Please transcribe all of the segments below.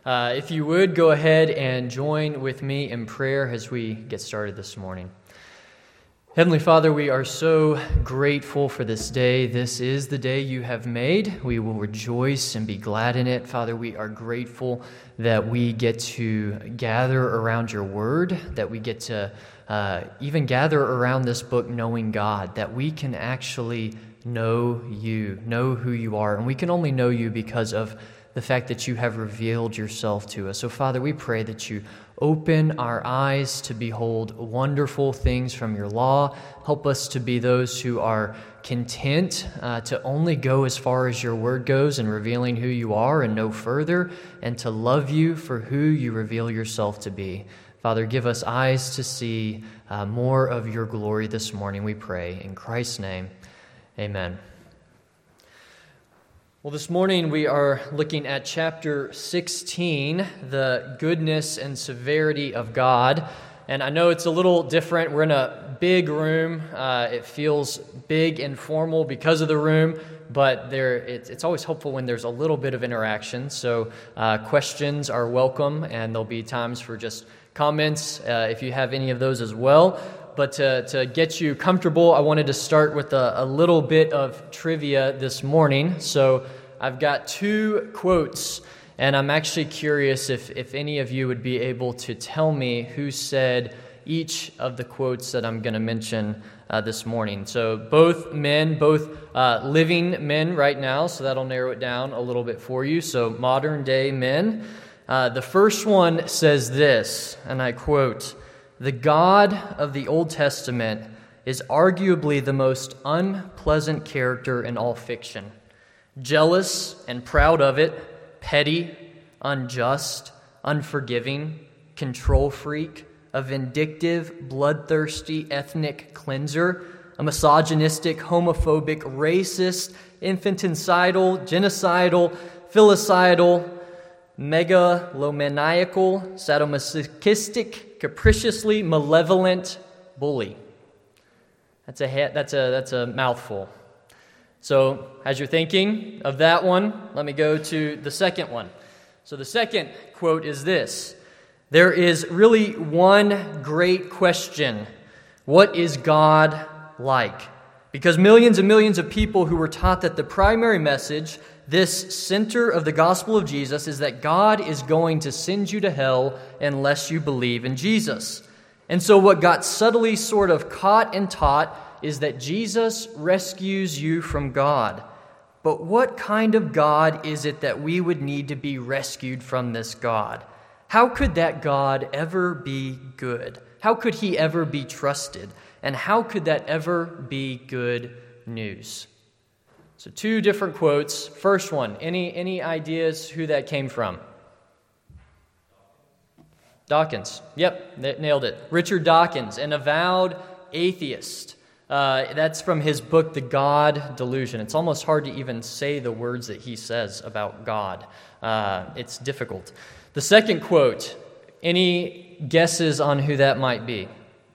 If you would, go ahead and join with me in prayer as we get started this morning. Heavenly Father, we are so grateful for this day. This is the day you have made. We will rejoice and be glad in it. Father, we are grateful that we get to gather around your word, that we get to even gather around this book knowing God, that we can actually know you, know who you are. And we can only know you because of the fact that you have revealed yourself to us. So, Father, we pray that you open our eyes to behold wonderful things from your law. Help us to be those who are content to only go as far as your word goes in revealing who you are and no further, and to love you for who you reveal yourself to be. Father, give us eyes to see more of your glory this morning, we pray. In Christ's name, amen. Well, this morning we are looking at chapter 16, the goodness and severity of God. And I know it's a little different. We're in a big room. It feels big and formal because of the room, but it's always helpful when there's a little bit of interaction. So questions are welcome, and there'll be times for just comments if you have any of those as well. But to get you comfortable, I wanted to start with a little bit of trivia this morning. So I've got two quotes, and I'm actually curious if any of you would be able to tell me who said each of the quotes that I'm going to mention this morning. So both men, both living men right now, so that'll narrow it down a little bit for you. So modern day men. The first one says this, and I quote, "The God of the Old Testament is arguably the most unpleasant character in all fiction. Jealous and proud of it, petty, unjust, unforgiving, control freak, a vindictive, bloodthirsty ethnic cleanser, a misogynistic, homophobic, racist, infanticidal, genocidal, filicidal, megalomaniacal, sadomasochistic, capriciously malevolent bully." That's a mouthful. So, as you're thinking of that one, let me go to the second one. So the second quote is this: "There is really one great question. What is God like? Because millions and millions of people who were taught that the primary message, this center of the gospel of Jesus, is that God is going to send you to hell unless you believe in Jesus. And so what got subtly sort of caught and taught is that Jesus rescues you from God. But what kind of God is it that we would need to be rescued from this God? How could that God ever be good? How could he ever be trusted? And how could that ever be good news?" So two different quotes. First one, any ideas who that came from? Dawkins. Yep, nailed it. Richard Dawkins, an avowed atheist. That's from his book, The God Delusion. It's almost hard to even say the words that he says about God. It's difficult. The second quote, any guesses on who that might be?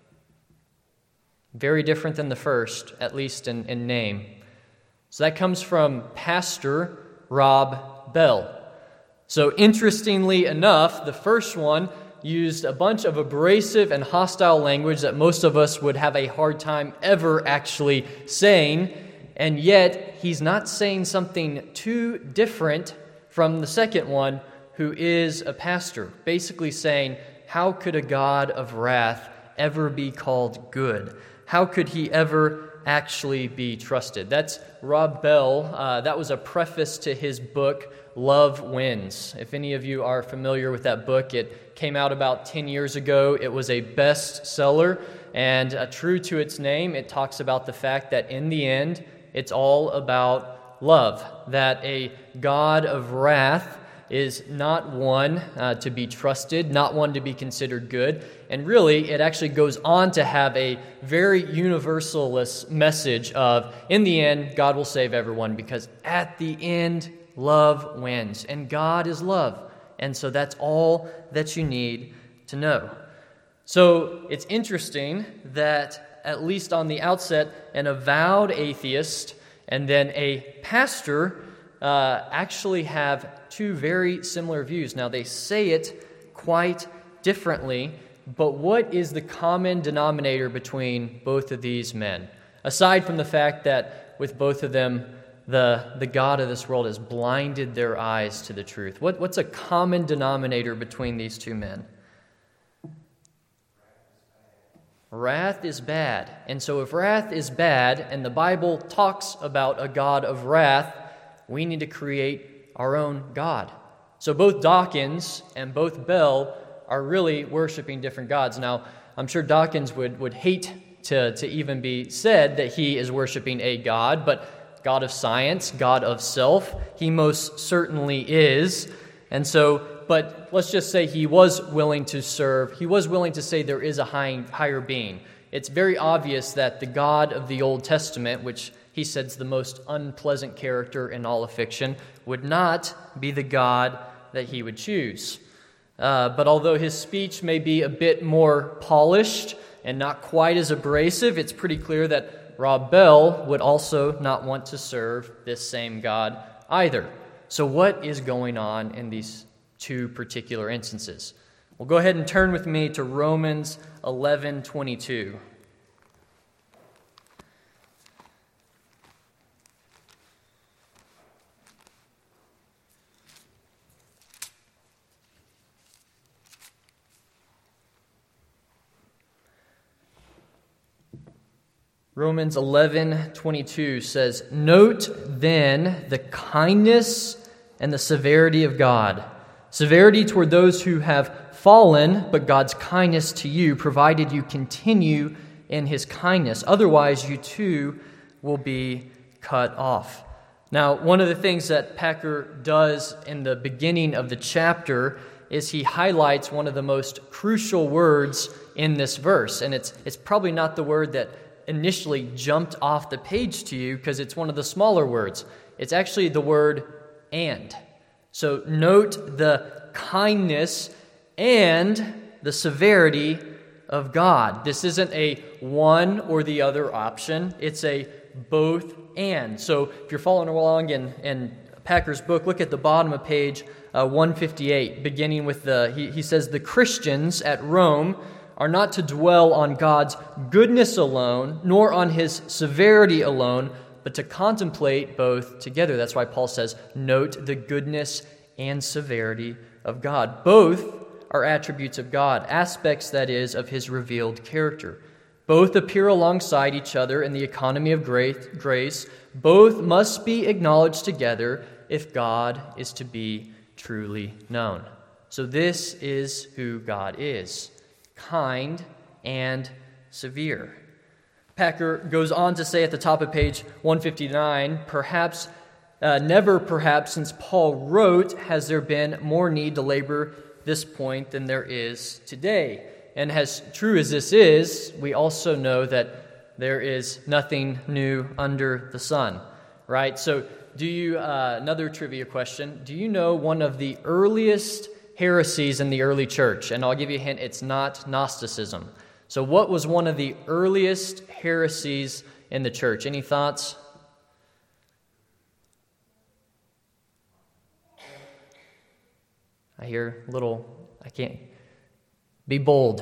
Very different than the first, at least in name. So that comes from Pastor Rob Bell. So interestingly enough, the first one used a bunch of abrasive and hostile language that most of us would have a hard time ever actually saying, and yet he's not saying something too different from the second one, who is a pastor, basically saying, how could a God of wrath ever be called good? How could he ever actually be trusted? That's Rob Bell. That was a preface to his book, Love Wins. If any of you are familiar with that book, it came out about 10 years ago. It was a bestseller, and true to its name, it talks about the fact that in the end, it's all about love, that a God of wrath is not one to be trusted, not one to be considered good. And really, it actually goes on to have a very universalist message of, in the end, God will save everyone, because at the end, love wins, and God is love. And so that's all that you need to know. So it's interesting that, at least on the outset, an avowed atheist and then a pastor actually have two very similar views. Now, they say it quite differently, but what is the common denominator between both of these men? Aside from the fact that with both of them, the God of this world has blinded their eyes to the truth. What's a common denominator between these two men? Wrath is bad. And so if wrath is bad, and the Bible talks about a God of wrath, we need to create our own God. So both Dawkins and both Bell are really worshiping different gods. Now, I'm sure Dawkins would hate to even be said that he is worshiping a God, but God of science, God of self, he most certainly is. And so, but let's just say he was willing to say there is a higher being. It's very obvious that the God of the Old Testament, which he said is the most unpleasant character in all of fiction, would not be the God that he would choose. But although his speech may be a bit more polished and not quite as abrasive, it's pretty clear that Rob Bell would also not want to serve this same God either. So what is going on in these two particular instances? Well, go ahead and turn with me to Romans 11:22. Romans 11:22 says, "Note then the kindness and the severity of God. Severity toward those who have fallen, but God's kindness to you, provided you continue in his kindness. Otherwise, you too will be cut off." Now, one of the things that Packer does in the beginning of the chapter is he highlights one of the most crucial words in this verse. And it's probably not the word that initially jumped off the page to you because it's one of the smaller words. It's actually the word "and." So note the kindness and the severity of God. This isn't a one or the other option. It's a both and. So if you're following along in Packer's book, look at the bottom of page 158, beginning with he says, "The Christians at Rome are not to dwell on God's goodness alone, nor on his severity alone, but to contemplate both together." That's why Paul says, note the goodness and severity of God. Both are attributes of God, aspects, that is, of his revealed character. Both appear alongside each other in the economy of grace. Both must be acknowledged together if God is to be truly known. So this is who God is: kind and severe. Packer goes on to say at the top of page 159, never perhaps since Paul wrote has there been more need to labor this point than there is today. And as true as this is, we also know that there is nothing new under the sun, right? So another trivia question, do you know one of the earliest heresies in the early church? And I'll give you a hint, it's not Gnosticism. So what was one of the earliest heresies in the church? Any thoughts? I hear I can't. Be bold.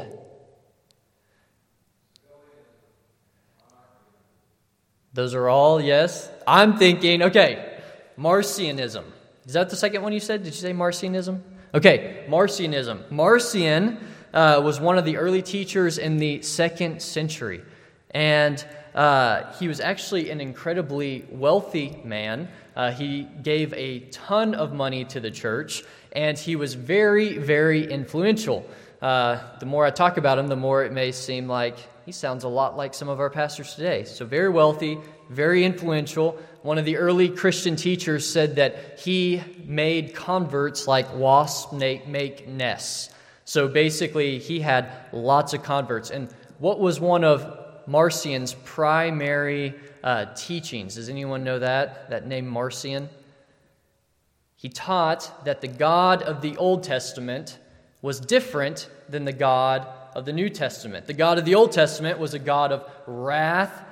Those are all, yes. I'm thinking, okay, Marcionism. Is that the second one you said? Did you say Marcionism? Okay, Marcionism. Marcion was one of the early teachers in the 2nd century. And he was actually an incredibly wealthy man. He gave a ton of money to the church, and he was very, very influential. The more I talk about him, the more it may seem like he sounds a lot like some of our pastors today. So very wealthy, very influential. One of the early Christian teachers said that he made converts like wasps make nests. So basically, he had lots of converts. And what was one of Marcion's primary teachings? Does anyone know that name Marcion? He taught that the God of the Old Testament was different than the God of the New Testament. The God of the Old Testament was a God of wrath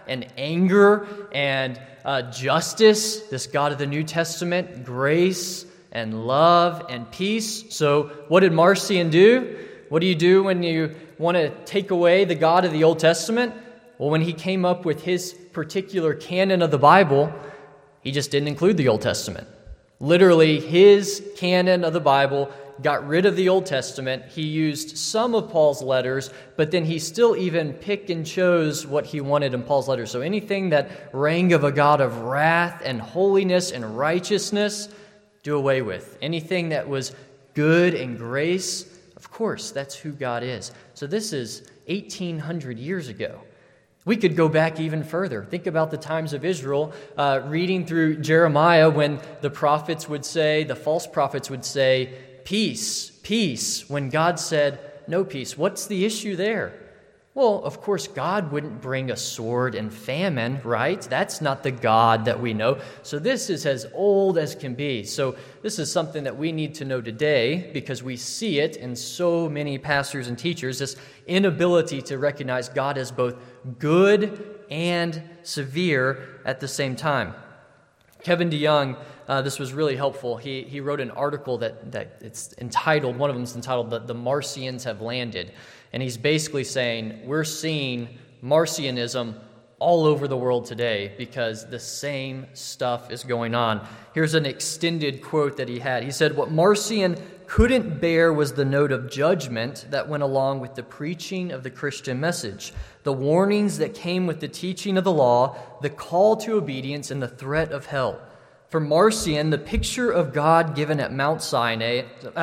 and anger and justice, this God of the New Testament, grace and love and peace. So what did Marcion do? What do you do when you want to take away the God of the Old Testament? Well, when he came up with his particular canon of the Bible, he just didn't include the Old Testament. Literally, his canon of the Bible got rid of the Old Testament. He used some of Paul's letters, but then he still even picked and chose what he wanted in Paul's letters. So anything that rang of a God of wrath and holiness and righteousness, do away with. Anything that was good and grace, of course, that's who God is. So this is 1,800 years ago. We could go back even further. Think about the times of Israel, reading through Jeremiah when the prophets would say, the false prophets would say, peace, peace, when God said, no peace. What's the issue there? Well, of course, God wouldn't bring a sword and famine, right? That's not the God that we know. So this is as old as can be. So this is something that we need to know today because we see it in so many pastors and teachers, this inability to recognize God as both good and severe at the same time. Kevin DeYoung, this was really helpful. He wrote an article that it's entitled, one of them is entitled, The Marcions Have Landed. And he's basically saying we're seeing Marcionism all over the world today because the same stuff is going on. Here's an extended quote that he had. He said, what Marcion couldn't bear was the note of judgment that went along with the preaching of the Christian message, the warnings that came with the teaching of the law, the call to obedience, and the threat of hell. For Marcion, the picture of God given at Mount Sinai,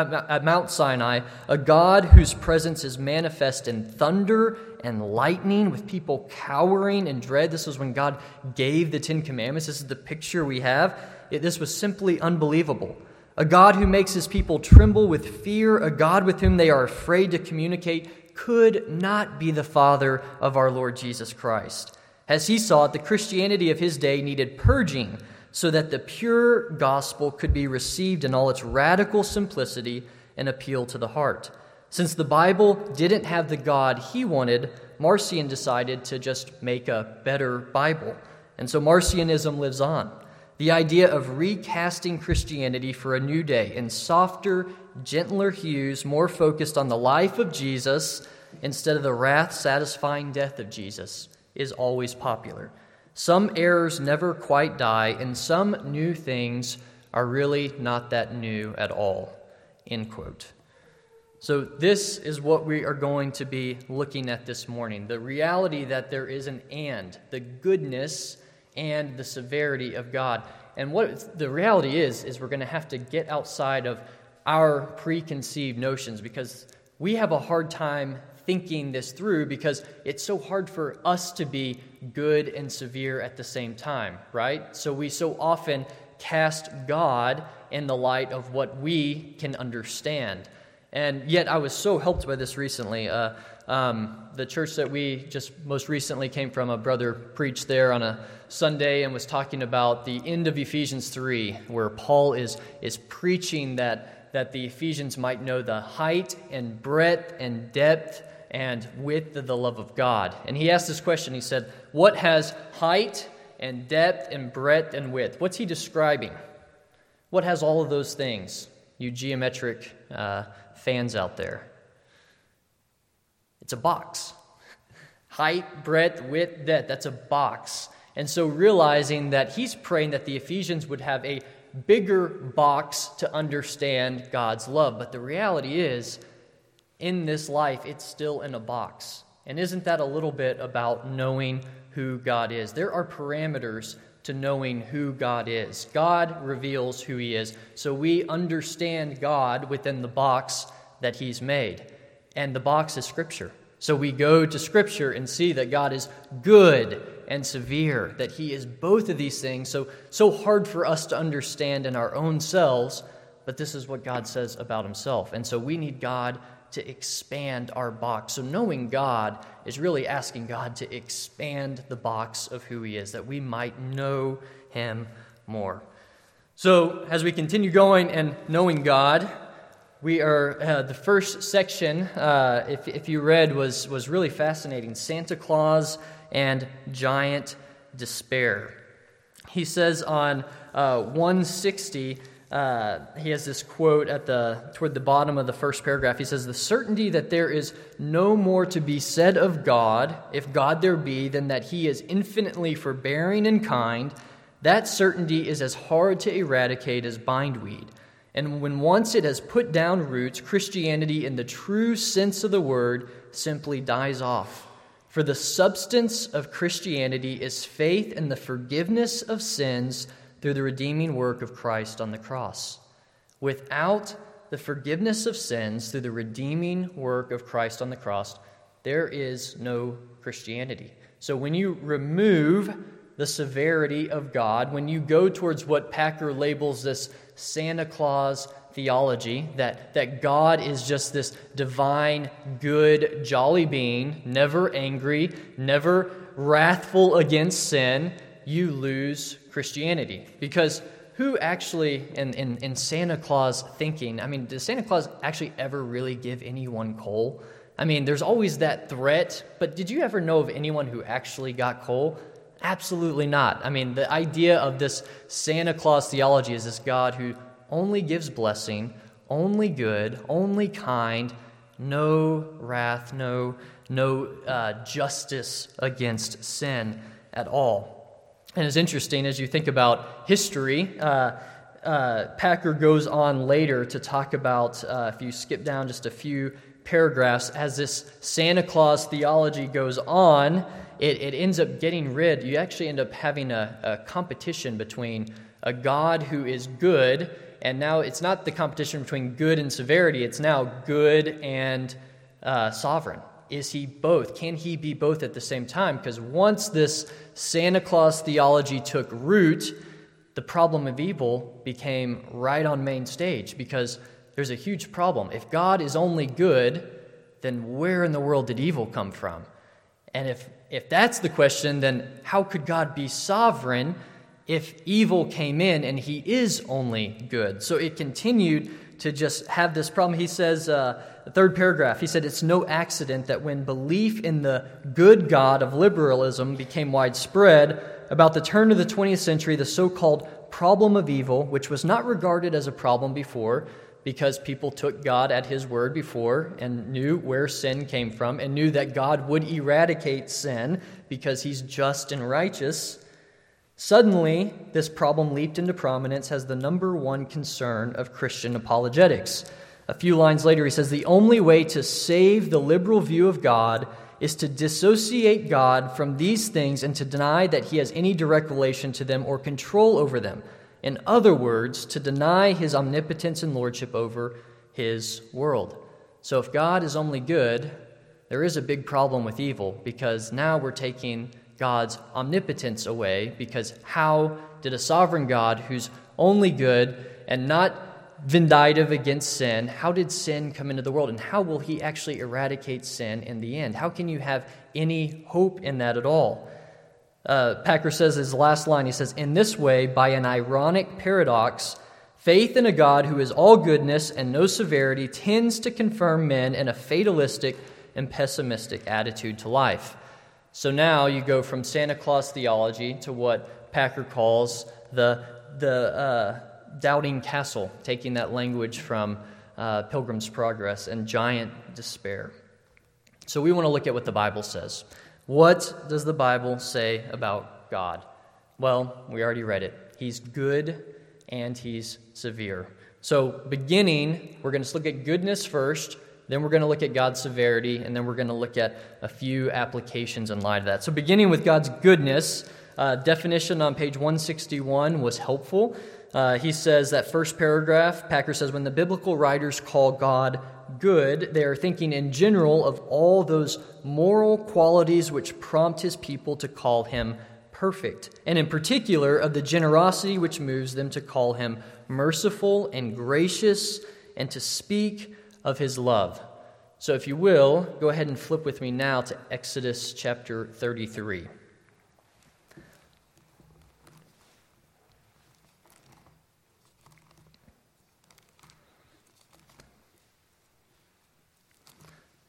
a God whose presence is manifest in thunder and lightning, with people cowering in dread. This was when God gave the Ten Commandments. This is the picture we have. This was simply unbelievable. A God who makes his people tremble with fear, a God with whom they are afraid to communicate, could not be the Father of our Lord Jesus Christ. As he saw it, the Christianity of his day needed purging, so that the pure gospel could be received in all its radical simplicity and appeal to the heart. Since the Bible didn't have the God he wanted, Marcion decided to just make a better Bible. And so Marcionism lives on. The idea of recasting Christianity for a new day in softer, gentler hues, more focused on the life of Jesus instead of the wrath-satisfying death of Jesus, is always popular. Some errors never quite die, and some new things are really not that new at all." End quote. So this is what we are going to be looking at this morning. The reality that there is an and, the goodness and the severity of God. And what the reality is we're going to have to get outside of our preconceived notions, because we have a hard time thinking this through because it's so hard for us to be good and severe at the same time, right? So we so often cast God in the light of what we can understand. And yet I was so helped by this recently. The church that we just most recently came from, a brother preached there on a Sunday and was talking about the end of Ephesians 3, where Paul is preaching that the Ephesians might know the height and breadth and depth and width of the love of God. And he asked this question. He said, what has height and depth and breadth and width? What's he describing? What has all of those things? You geometric fans out there. It's a box. Height, breadth, width, depth. That's a box. And so realizing that he's praying that the Ephesians would have a bigger box to understand God's love. But the reality is, in this life, it's still in a box. And isn't that a little bit about knowing who God is? There are parameters to knowing who God is. God reveals who he is. So we understand God within the box that he's made. And the box is Scripture. So we go to Scripture and see that God is good and severe, that he is both of these things. So hard for us to understand in our own selves, but this is what God says about himself. And so we need God to expand our box. So knowing God is really asking God to expand the box of who he is, that we might know him more. So as we continue going and knowing God, The first section, if you read, was really fascinating. Santa Claus and giant despair. He says on 160, he has this quote toward the bottom of the first paragraph. He says, "The certainty that there is no more to be said of God, if God there be, than that he is infinitely forbearing and kind, that certainty is as hard to eradicate as bindweed. And when once it has put down roots, Christianity in the true sense of the word simply dies off. For the substance of Christianity is faith in the forgiveness of sins through the redeeming work of Christ on the cross. Without the forgiveness of sins through the redeeming work of Christ on the cross, there is no Christianity." So when you remove the severity of God, when you go towards what Packer labels this Santa Claus theology, that God is just this divine, good, jolly being, never angry, never wrathful against sin, you lose Christianity. Because who actually, in Santa Claus thinking, does Santa Claus actually ever really give anyone coal? There's always that threat, but did you ever know of anyone who actually got coal? Absolutely not. The idea of this Santa Claus theology is this God who only gives blessing, only good, only kind, no wrath, no justice against sin at all. And it's interesting as you think about history. Packer goes on later to talk about, if you skip down just a few paragraphs, as this Santa Claus theology goes on, it ends up getting rid. You actually end up having a competition between a God who is good, and now it's not the competition between good and severity, it's now good and sovereign. Is he both? Can he be both at the same time? Because once this Santa Claus theology took root, the problem of evil became right on main stage, because there's a huge problem. If God is only good, then where in the world did evil come from? And if that's the question, then how could God be sovereign if evil came in and he is only good? So it continued to just have this problem. He says, the third paragraph, he said, "It's no accident that when belief in the good God of liberalism became widespread, about the turn of the 20th century, the so-called problem of evil, which was not regarded as a problem before, because people took God at his word before and knew where sin came from and knew that God would eradicate sin because he's just and righteous. Suddenly, this problem leaped into prominence as the number one concern of Christian apologetics." A few lines later, he says, "The only way to save the liberal view of God is to dissociate God from these things and to deny that he has any direct relation to them or control over them. In other words, to deny his omnipotence and lordship over his world." So if God is only good, there is a big problem with evil, because now we're taking God's omnipotence away, because how did a sovereign God who's only good and not vindictive against sin, how did sin come into the world, and how will he actually eradicate sin in the end? How can you have any hope in that at all? Packer says his last line, he says, "In this way, by an ironic paradox, faith in a God who is all goodness and no severity tends to confirm men in a fatalistic and pessimistic attitude to life." So now you go from Santa Claus theology to what Packer calls the doubting castle, taking that language from Pilgrim's Progress, and giant despair. So we want to look at what the Bible says. What does the Bible say about God? Well, we already read it. He's good and he's severe. So beginning, we're going to look at goodness first, then we're going to look at God's severity, and then we're going to look at a few applications in light of that. So beginning with God's goodness, definition on page 161 was helpful. He says that first paragraph, Packer says, when the biblical writers call God good, they are thinking in general of all those moral qualities which prompt his people to call him perfect, and in particular of the generosity which moves them to call him merciful and gracious and to speak of his love. So if you will, go ahead and flip with me now to Exodus chapter 33.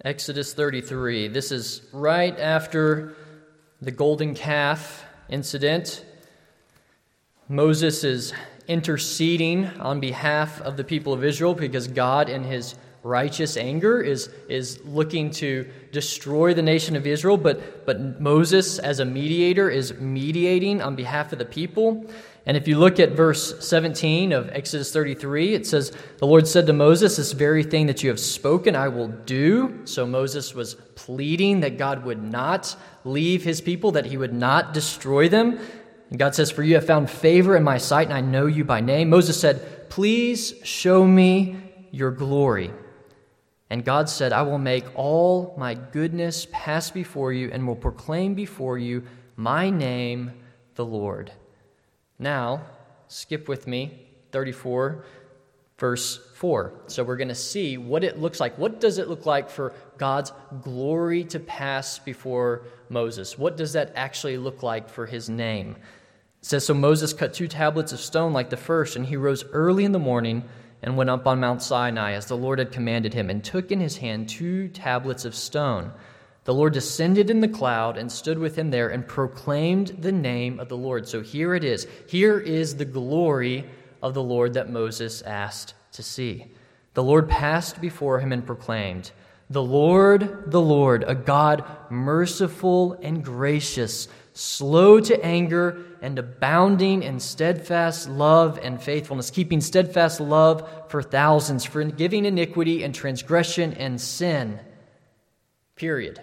Exodus 33. This is right after the golden calf incident. Moses is interceding on behalf of the people of Israel because God, in his righteous anger, is looking to destroy the nation of Israel, but Moses, as a mediator, is mediating on behalf of the people. And if you look at verse 17 of Exodus 33, it says, "The Lord said to Moses, 'This very thing that you have spoken, I will do.'" So Moses was pleading that God would not leave his people, that he would not destroy them. And God says, "For you have found favor in my sight, and I know you by name." Moses said, "Please show me your glory." And God said, "I will make all my goodness pass before you and will proclaim before you my name, the Lord." Now, skip with me, 34, verse 4. So we're going to see what it looks like. What does it look like for God's glory to pass before Moses? What does that actually look like for his name? It says, "So Moses cut 2 tablets of stone like the first, and he rose early in the morning and went up on Mount Sinai as the Lord had commanded him, and took in his hand 2 tablets of stone. The Lord descended in the cloud and stood with him there and proclaimed the name of the Lord." So here it is. Here is the glory of the Lord that Moses asked to see. "The Lord passed before him and proclaimed, 'The Lord, a God merciful and gracious, slow to anger and abounding in steadfast love and faithfulness, keeping steadfast love for thousands, forgiving iniquity and transgression and sin.'" Period.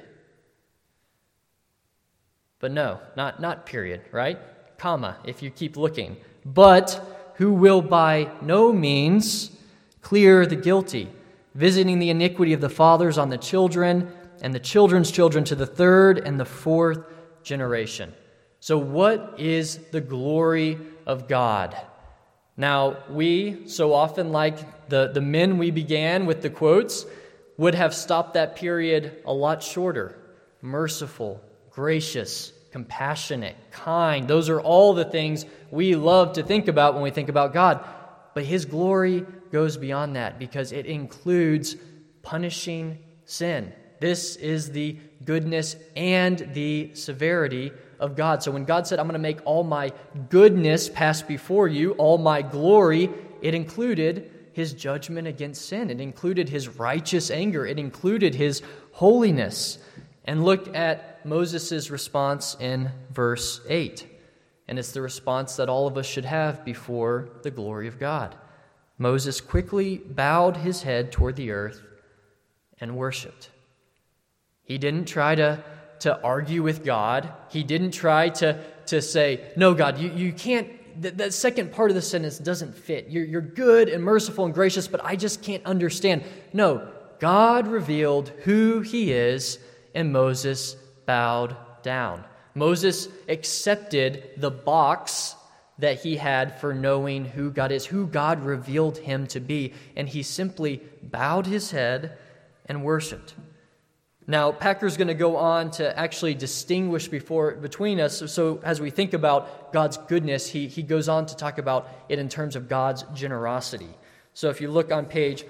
But no, not period, right? Comma, if you keep looking. "But who will by no means clear the guilty, visiting the iniquity of the fathers on the children, and the children's children to the 3rd and the 4th generation." So what is the glory of God? Now, we so often, like the men we began with the quotes, would have stopped that period a lot shorter. Merciful, gracious, compassionate, kind. Those are all the things we love to think about when we think about God. But his glory goes beyond that because it includes punishing sin. This is the goodness and the severity of God. So when God said, "I'm going to make all my goodness pass before you, all my glory," it included his judgment against sin. It included his righteous anger. It included his holiness. And look at Moses' response in verse 8. And it's the response that all of us should have before the glory of God. Moses quickly bowed his head toward the earth and worshiped. He didn't try to argue with God. He didn't try to say, "No, God, you can't, that second part of the sentence doesn't fit. You're good and merciful and gracious, but I just can't understand." No, God revealed who he is, and Moses bowed down. Moses accepted the box that he had for knowing who God is, who God revealed him to be, and he simply bowed his head and worshiped. Now, Packer's going to go on to actually distinguish between us. So as we think about God's goodness, he goes on to talk about it in terms of God's generosity. So if you look on page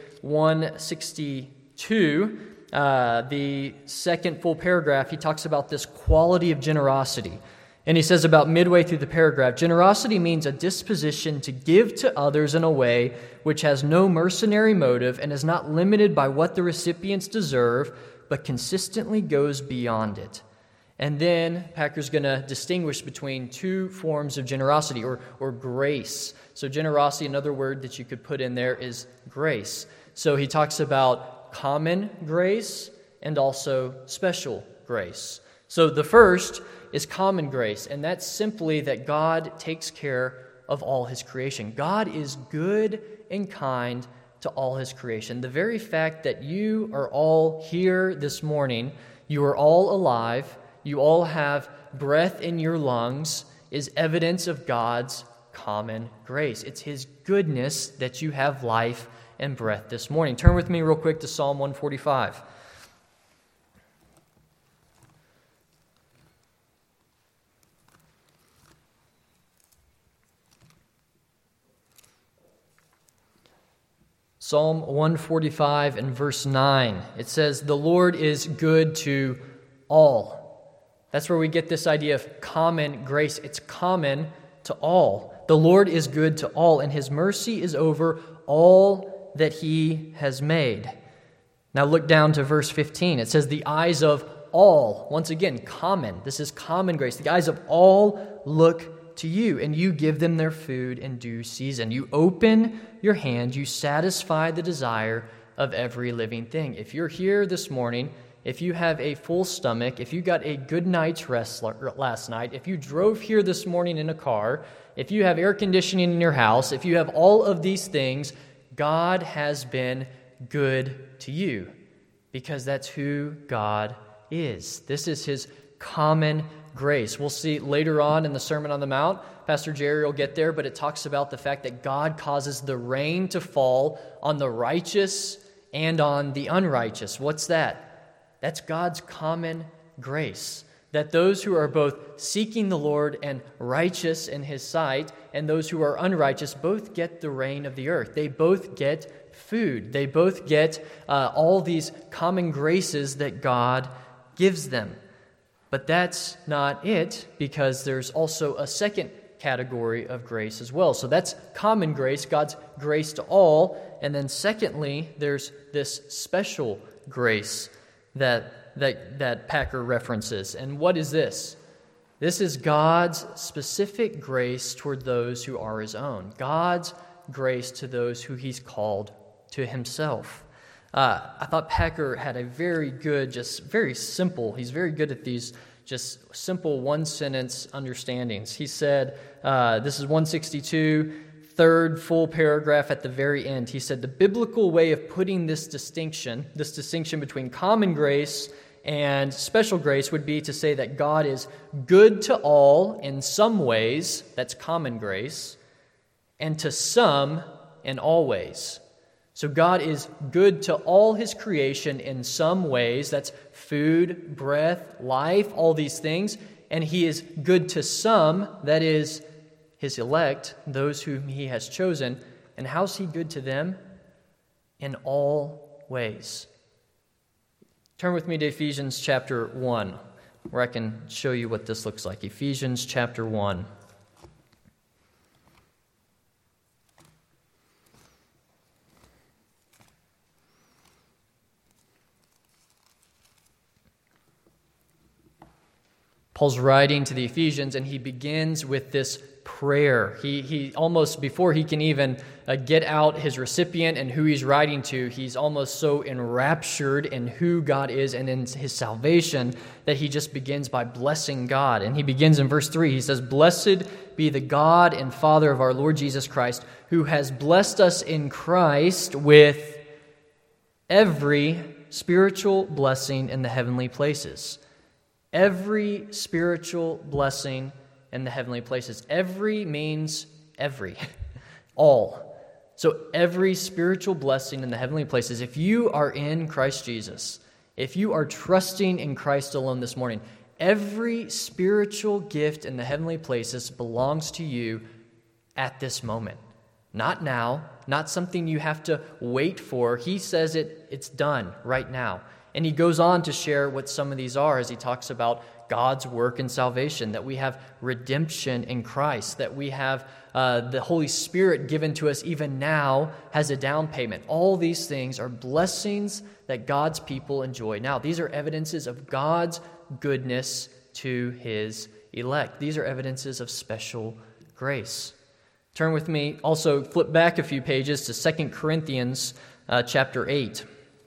162, the second full paragraph, he talks about this quality of generosity. And he says about midway through the paragraph, "Generosity means a disposition to give to others in a way which has no mercenary motive and is not limited by what the recipients deserve, but consistently goes beyond it." And then Packer's going to distinguish between 2 forms of generosity or grace. So generosity, another word that you could put in there is grace. So he talks about common grace and also special grace. So the first is common grace, and that's simply that God takes care of all his creation. God is good and kind to all his creation. The very fact that you are all here this morning, you are all alive, you all have breath in your lungs, is evidence of God's common grace. It's his goodness that you have life and breath this morning. Turn with me real quick to Psalm 145. Psalm 145 and verse 9. It says, "The Lord is good to all." That's where we get this idea of common grace. It's common to all. The Lord is good to all, and his mercy is over all that he has made. Now look down to verse 15. It says, "The eyes of all," once again, common. This is common grace. "The eyes of all look to you, and you give them their food in due season. You open your hand, you satisfy the desire of every living thing." If you're here this morning, if you have a full stomach, if you got a good night's rest last night, if you drove here this morning in a car, if you have air conditioning in your house, if you have all of these things, God has been good to you because that's who God is. This is his common grace. We'll see later on in the Sermon on the Mount, Pastor Jerry will get there, but it talks about the fact that God causes the rain to fall on the righteous and on the unrighteous. What's that? That's God's common grace. That those who are both seeking the Lord and righteous in his sight, and those who are unrighteous, both get the rain of the earth. They both get food. They both get all these common graces that God gives them. But that's not it, because there's also a second category of grace as well. So that's common grace, God's grace to all. And then secondly, there's this special grace that Packer references. And what is this? This is God's specific grace toward those who are his own. God's grace to those who he's called to himself. I thought Packer had a very good, just very simple, he's very good at these just simple one-sentence understandings. He said, this is 162, third full paragraph at the very end. He said, "The biblical way of putting this distinction between common grace and special grace would be to say that God is good to all in some ways, that's common grace, and to some in all ways." So God is good to all his creation in some ways, that's food, breath, life, all these things, and he is good to some, that is his elect, those whom he has chosen. And how's he good to them? In all ways. Turn with me to Ephesians chapter 1, where I can show you what this looks like. Ephesians chapter 1. Paul's writing to the Ephesians, and he begins with this prayer. He almost, before he can even get out his recipient and who he's writing to, he's almost so enraptured in who God is and in his salvation that he just begins by blessing God. And he begins in verse 3. He says, "Blessed be the God and Father of our Lord Jesus Christ, who has blessed us in Christ with every spiritual blessing in the heavenly places." Every spiritual blessing in the heavenly places. Every means every. All. So every spiritual blessing in the heavenly places. If you are in Christ Jesus, if you are trusting in Christ alone this morning, every spiritual gift in the heavenly places belongs to you at this moment. Not now, not something you have to wait for. He says it's done right now. And he goes on to share what some of these are as he talks about God's work in salvation, that we have redemption in Christ, that we have the Holy Spirit given to us even now as a down payment. All these things are blessings that God's people enjoy now. These are evidences of God's goodness to his elect. These are evidences of special grace. Turn with me, also flip back a few pages to 2 Corinthians chapter 8.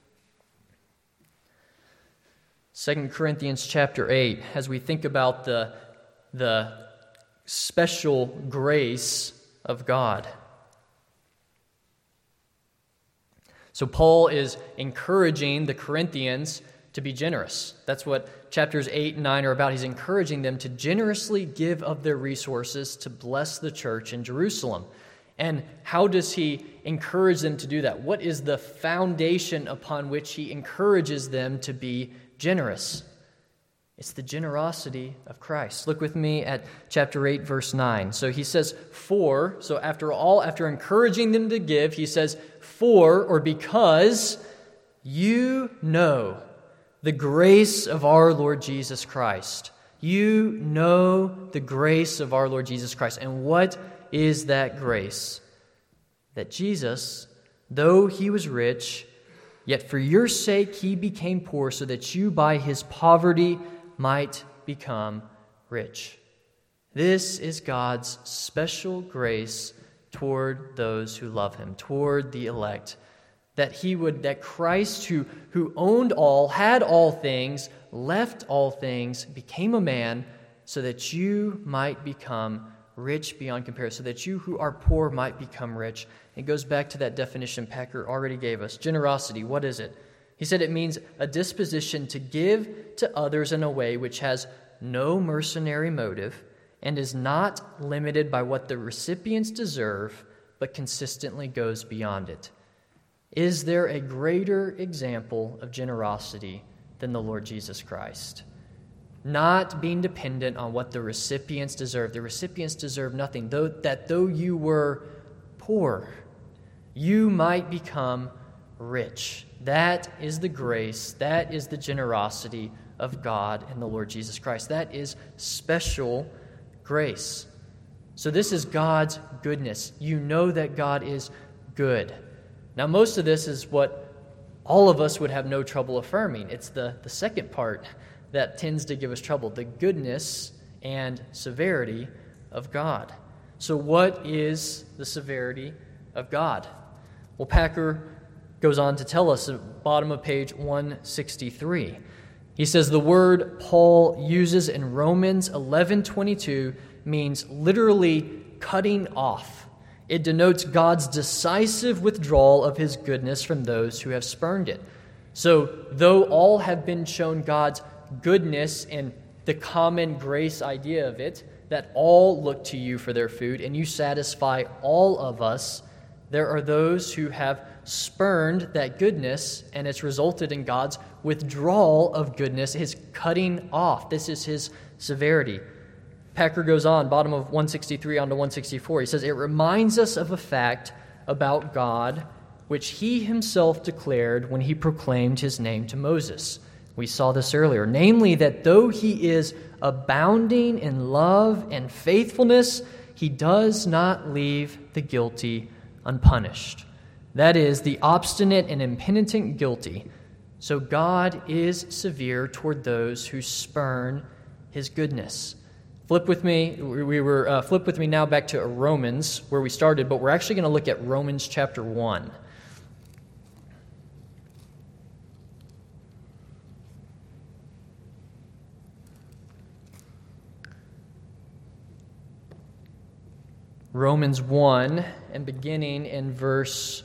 2 Corinthians chapter 8, as we think about the special grace of God. So Paul is encouraging the Corinthians to be generous. That's what chapters 8 and 9 are about. He's encouraging them to generously give of their resources to bless the church in Jerusalem. And how does he encourage them to do that? What is the foundation upon which he encourages them to be generous? It's the generosity of Christ. Look with me at chapter 8, verse 9. So he says, after encouraging them to give, he says, for or because you know the grace of our Lord Jesus Christ. You know the grace of our Lord Jesus Christ. And what is that grace? That Jesus, though he was rich, yet for your sake he became poor, so that you by his poverty might become rich. This is God's special grace toward those who love him, toward the elect. That Christ, who owned all, had all things, left all things, became a man, so that you might become rich beyond comparison, so that you who are poor might become rich. It goes back to that definition Packer already gave us. Generosity, what is it? He said it means a disposition to give to others in a way which has no mercenary motive and is not limited by what the recipients deserve, but consistently goes beyond it. Is there a greater example of generosity than the Lord Jesus Christ? Not being dependent on what the recipients deserve. The recipients deserve nothing. Though you were poor, you might become rich. That is the grace, that is the generosity of God and the Lord Jesus Christ. That is special grace. So this is God's goodness. You know that God is good. Now, most of this is what all of us would have no trouble affirming. It's the second part that tends to give us trouble, the goodness and severity of God. So what is the severity of God? Well, Packer goes on to tell us at the bottom of page 163. He says the word Paul uses in Romans 11:22 means literally cutting off. It denotes God's decisive withdrawal of his goodness from those who have spurned it. So, though all have been shown God's goodness and the common grace idea of it, that all look to you for their food and you satisfy all of us, there are those who have spurned that goodness, and it's resulted in God's withdrawal of goodness, his cutting off. This is his severity. Packer goes on, bottom of 163 onto 164. He says, it reminds us of a fact about God which he himself declared when he proclaimed his name to Moses. We saw this earlier, namely that though he is abounding in love and faithfulness, he does not leave the guilty unpunished. That is, the obstinate and impenitent guilty. So God is severe toward those who spurn his goodness. Flip with me now back to Romans, where we started, but we're actually going to look at Romans chapter 1. Romans 1, and beginning in verse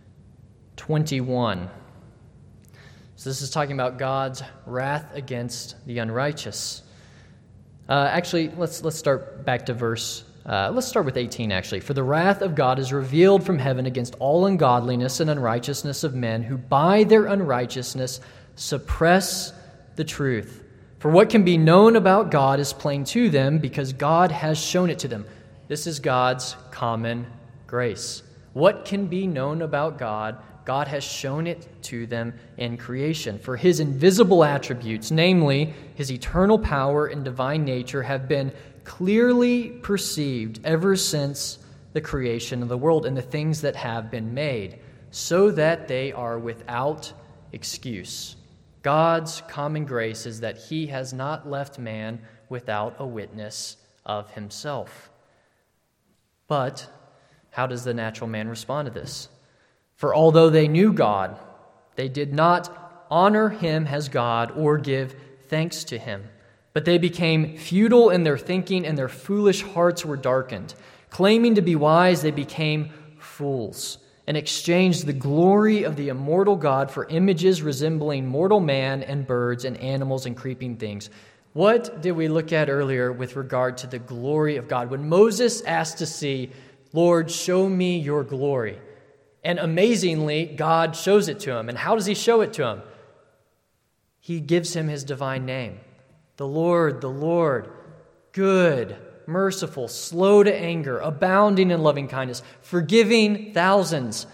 21. So this is talking about God's wrath against the unrighteous. Actually, let's start back to let's start with 18, actually. For the wrath of God is revealed from heaven against all ungodliness and unrighteousness of men who by their unrighteousness suppress the truth. For what can be known about God is plain to them because God has shown it to them. This is God's common grace. What can be known about God? God has shown it to them in creation. For his invisible attributes, namely his eternal power and divine nature, have been clearly perceived ever since the creation of the world and the things that have been made, so that they are without excuse. God's common grace is that he has not left man without a witness of himself. But how does the natural man respond to this? For although they knew God, they did not honor him as God or give thanks to him. But they became futile in their thinking, and their foolish hearts were darkened. Claiming to be wise, they became fools, and exchanged the glory of the immortal God for images resembling mortal man and birds and animals and creeping things. What did we look at earlier with regard to the glory of God? When Moses asked to see, Lord, show me your glory. And amazingly, God shows it to him. And how does he show it to him? He gives him his divine name. the Lord, good, merciful, slow to anger, abounding in loving kindness, forgiving thousands.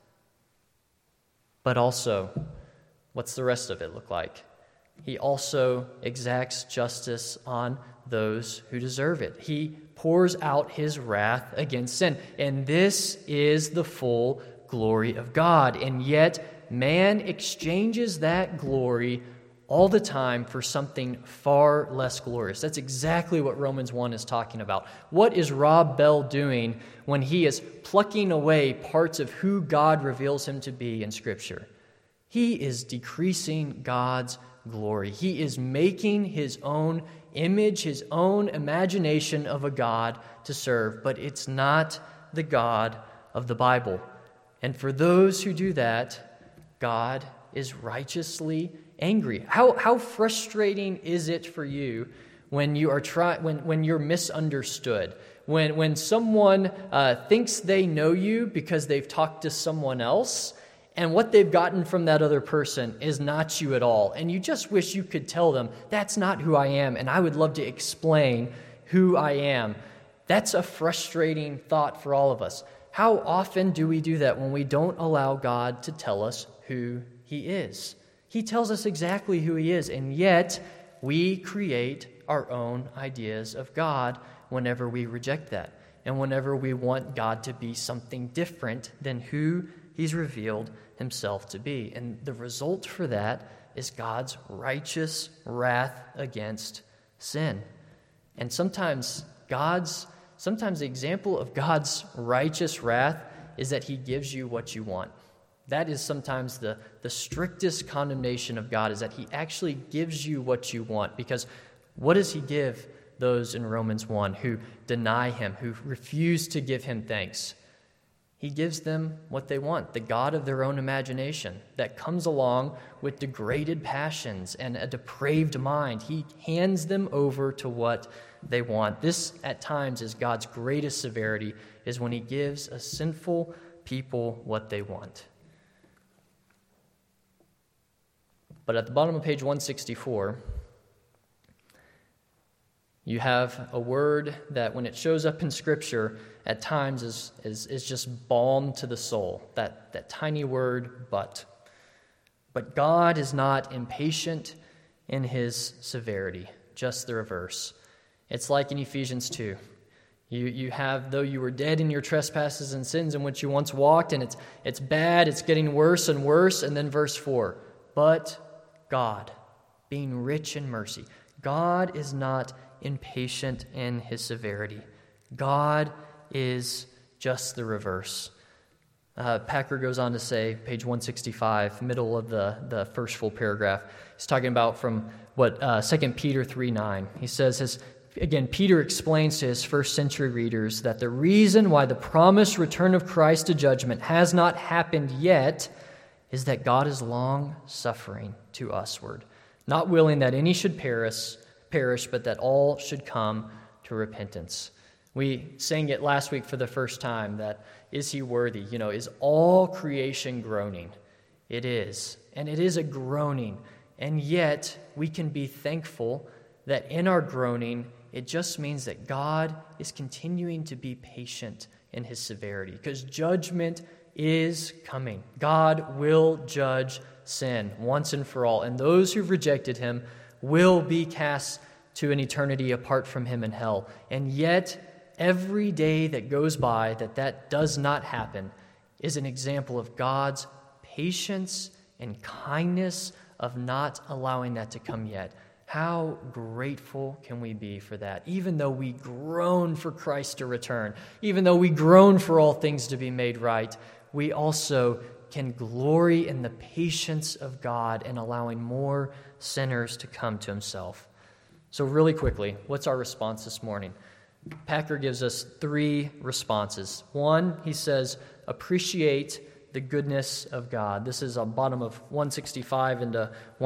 But also, what's the rest of it look like? He also exacts justice on those who deserve it. He pours out his wrath against sin. And this is the full glory of God. And yet, man exchanges that glory all the time for something far less glorious. That's exactly what Romans 1 is talking about. What is Rob Bell doing when he is plucking away parts of who God reveals him to be in Scripture? He is decreasing God's glory. He is making his own image, his own imagination of a God to serve, but it's not the God of the Bible. And for those who do that, God is righteously angry. How frustrating is it for you when you are when you're misunderstood? When someone thinks they know you because they've talked to someone else, and what they've gotten from that other person is not you at all, and you just wish you could tell them, that's not who I am, and I would love to explain who I am. That's a frustrating thought for all of us. How often do we do that when we don't allow God to tell us who He is? He tells us exactly who He is, and yet we create our own ideas of God whenever we reject that, and whenever we want God to be something different than who He's revealed Himself to be. And the result for that is God's righteous wrath against sin. And sometimes the example of God's righteous wrath is that He gives you what you want. That is sometimes the strictest condemnation of God, is that He actually gives you what you want. Because what does He give those in Romans 1 who deny Him, who refuse to give Him thanks? He gives them what they want, the God of their own imagination that comes along with degraded passions and a depraved mind. He hands them over to what they want. This, at times, is God's greatest severity, is when He gives a sinful people what they want. But at the bottom of page 164, you have a word that, when it shows up in Scripture, at times is just balm to the soul, that tiny word, but. But God is not impatient in His severity, just the reverse. It's like in Ephesians 2. You have, though you were dead in your trespasses and sins in which you once walked, and it's bad, it's getting worse and worse, and then verse 4, but God, being rich in mercy. God is not impatient in His severity. God is just the reverse. Packer goes on to say, page 165, middle of the first full paragraph, he's talking about from what 2 Peter 3:9. He says, again, Peter explains to his first century readers that the reason why the promised return of Christ to judgment has not happened yet is that God is long-suffering to usward, not willing that any should perish, but that all should come to repentance. We sang it last week for the first time, that is He worthy? Is all creation groaning? It is. And it is a groaning. And yet we can be thankful that in our groaning, it just means that God is continuing to be patient in His severity, because judgment is coming. God will judge sin once and for all, and those who've rejected Him will be cast to an eternity apart from Him in hell. And yet, every day that goes by that does not happen is an example of God's patience and kindness of not allowing that to come yet. How grateful can we be for that? Even though we groan for Christ to return, even though we groan for all things to be made right, we also can glory in the patience of God and allowing more sinners to come to Himself. So really quickly, what's our response this morning? Packer gives us 3 responses. 1, he says, appreciate the goodness of God. This is on bottom of 165 into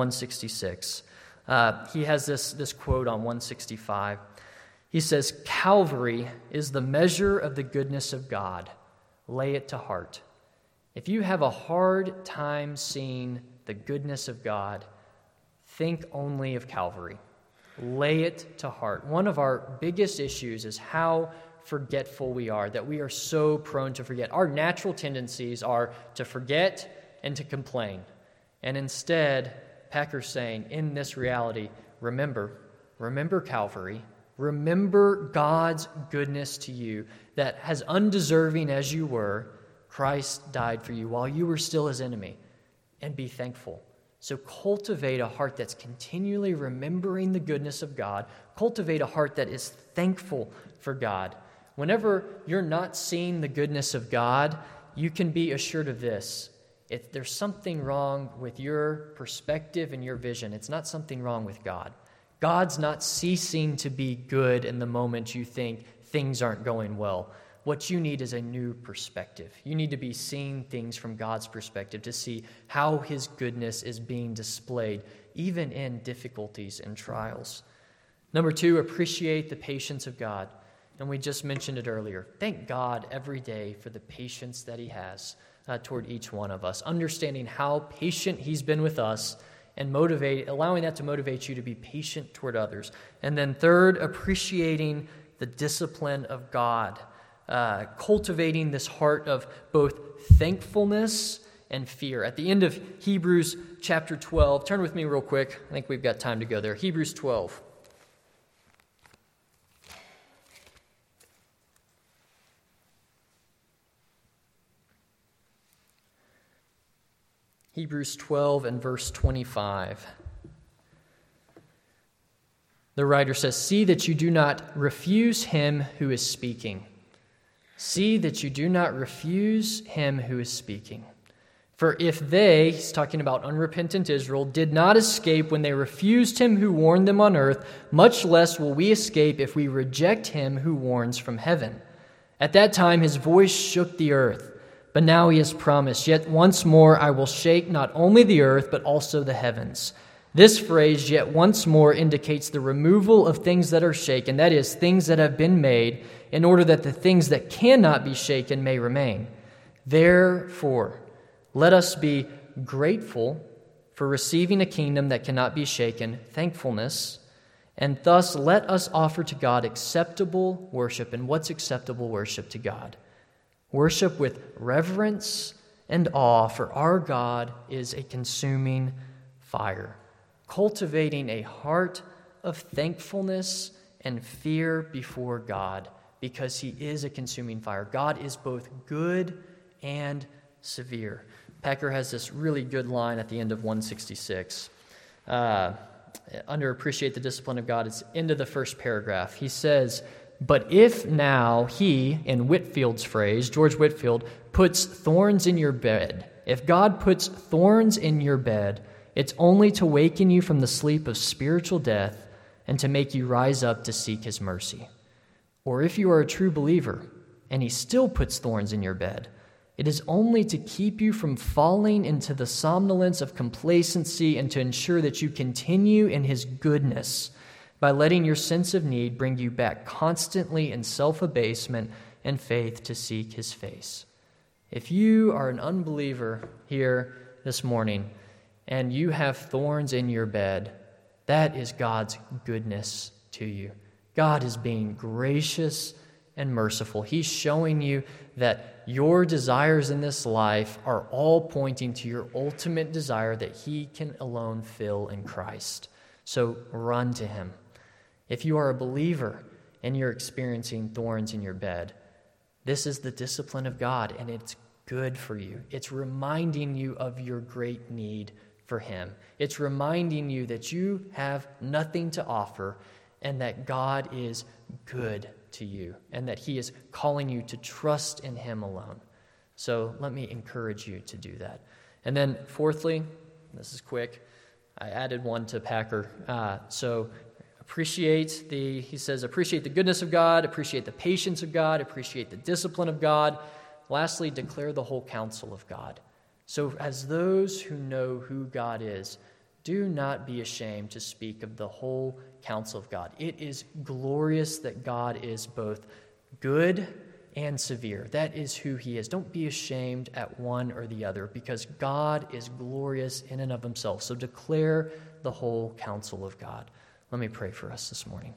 166. He has this quote on 165. He says, Calvary is the measure of the goodness of God. Lay it to heart. If you have a hard time seeing the goodness of God, think only of Calvary. lay it to heart. One of our biggest issues is how forgetful we are, that we are so prone to forget. Our natural tendencies are to forget and to complain. And instead, Packer's saying, in this reality, remember Calvary, remember God's goodness to you, that as undeserving as you were, Christ died for you while you were still his enemy, and be thankful. So cultivate a heart that's continually remembering the goodness of God. Cultivate a heart that is thankful for God. Whenever you're not seeing the goodness of God, you can be assured of this. If there's something wrong with your perspective and your vision, it's not something wrong with God. God's not ceasing to be good in the moment you think things aren't going well. What you need is a new perspective. You need to be seeing things from God's perspective to see how his goodness is being displayed, even in difficulties and trials. Number 2, appreciate the patience of God. And we just mentioned it earlier. Thank God every day for the patience that he has toward each one of us, understanding how patient he's been with us and allowing that to motivate you to be patient toward others. And then third, appreciating the discipline of God. Cultivating this heart of both thankfulness and fear. At the end of Hebrews chapter 12, turn with me real quick. I think we've got time to go there. Hebrews 12. Hebrews 12 and verse 25. The writer says, "See that you do not refuse him who is speaking. See that you do not refuse him who is speaking. For if they," he's talking about unrepentant Israel, "did not escape when they refused him who warned them on earth, much less will we escape if we reject him who warns from heaven. At that time his voice shook the earth, but now he has promised, yet once more I will shake not only the earth, but also the heavens." This phrase, "yet once more," indicates the removal of things that are shaken, that is, things that have been made, in order that the things that cannot be shaken may remain. Therefore, let us be grateful for receiving a kingdom that cannot be shaken, thankfulness, and thus let us offer to God acceptable worship. And what's acceptable worship to God? Worship with reverence and awe, for our God is a consuming fire. Cultivating a heart of thankfulness and fear before God, because he is a consuming fire. God is both good and severe. Packer has this really good line at the end of 166. Under appreciate the discipline of God, it's into the first paragraph. He says, "But if now he," in Whitfield's phrase, George Whitfield, "puts thorns in your bed, if God puts thorns in your bed, it's only to waken you from the sleep of spiritual death and to make you rise up to seek his mercy. Or if you are a true believer and he still puts thorns in your bed, it is only to keep you from falling into the somnolence of complacency and to ensure that you continue in his goodness by letting your sense of need bring you back constantly in self-abasement and faith to seek his face." If you are an unbeliever here this morning and you have thorns in your bed, that is God's goodness to you. God is being gracious and merciful. He's showing you that your desires in this life are all pointing to your ultimate desire that he can alone fill in Christ. So run to him. If you are a believer and you're experiencing thorns in your bed, this is the discipline of God, and it's good for you. It's reminding you of your great need for him. It's reminding you that you have nothing to offer and that God is good to you and that he is calling you to trust in him alone. So let me encourage you to do that. And then fourthly, this is quick, I added one to Packer. Appreciate the goodness of God, appreciate the patience of God, appreciate the discipline of God. Lastly, declare the whole counsel of God. So as those who know who God is, do not be ashamed to speak of the whole counsel of God. It is glorious that God is both good and severe. That is who he is. Don't be ashamed at one or the other, because God is glorious in and of himself. So declare the whole counsel of God. Let me pray for us this morning.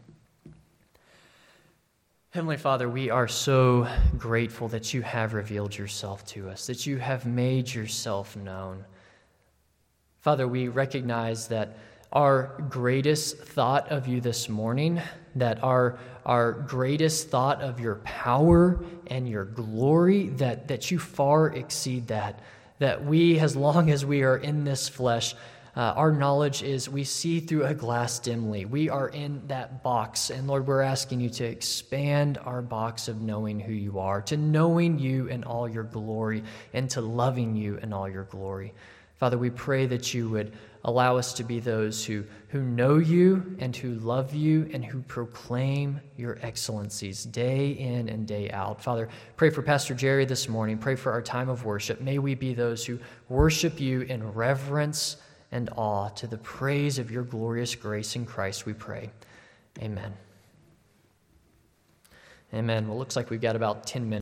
Heavenly Father, we are so grateful that you have revealed yourself to us, that you have made yourself known. Father, we recognize that our greatest thought of you this morning, that our greatest thought of your power and your glory, that you far exceed that we, as long as we are in this flesh, our knowledge is we see through a glass dimly. We are in that box. And Lord, we're asking you to expand our box of knowing who you are, to knowing you in all your glory, and to loving you in all your glory. Father, we pray that you would allow us to be those who know you and who love you and who proclaim your excellencies day in and day out. Father, pray for Pastor Jerry this morning. Pray for our time of worship. May we be those who worship you in reverence and awe to the praise of your glorious grace in Christ, we pray. Amen. Amen. Well, looks like we've got about 10 minutes.